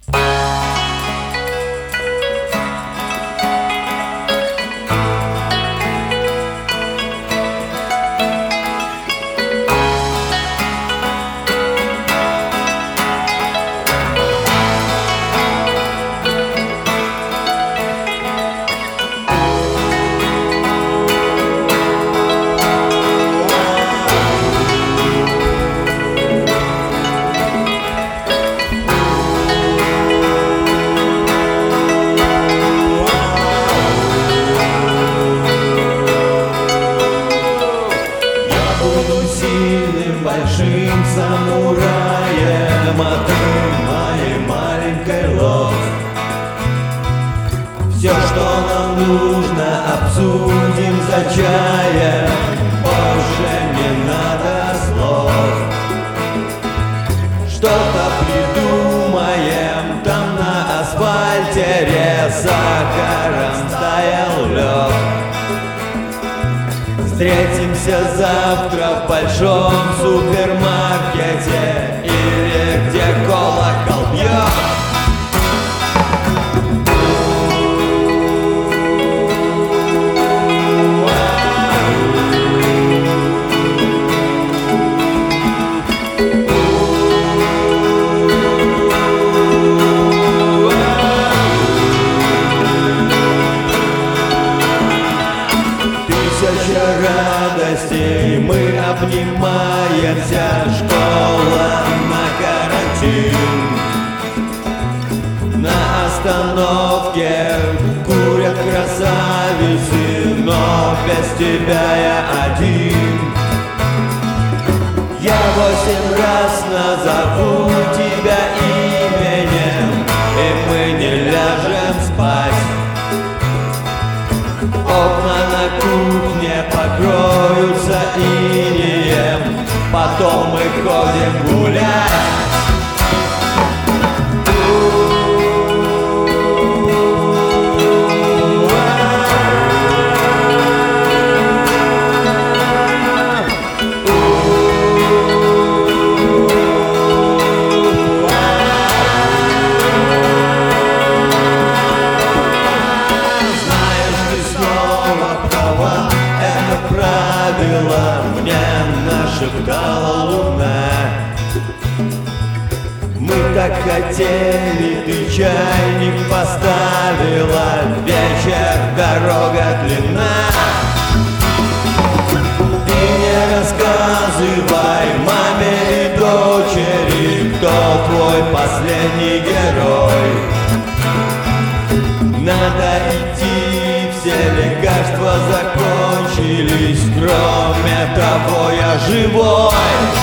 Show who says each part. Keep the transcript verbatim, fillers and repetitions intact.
Speaker 1: Большим самураем, а ты моей маленькой ложь. Все, что нам нужно, обсудим за чаем. Больше не надо слов. Что-то придумаем, там на асфальте рез, сахаром стаял лед. Встретимся завтра в большом супермаркете или где колокол бьет. Тысяча радостей, мы обнимаемся, школа на карантин. На остановке курят красавицы, но без тебя я один. Я восемь раз назову тебя именем, и мы не ляжем спать. Окна на кухне покроются инеем, потом мы ходим гулять. Мне нашептала луна. Мы так хотели, ты чайник поставила, вечер, дорога длинна. И не рассказывай маме и дочери, кто твой последний герой. Надо идти, все лекарства закончились, кроме того я живой.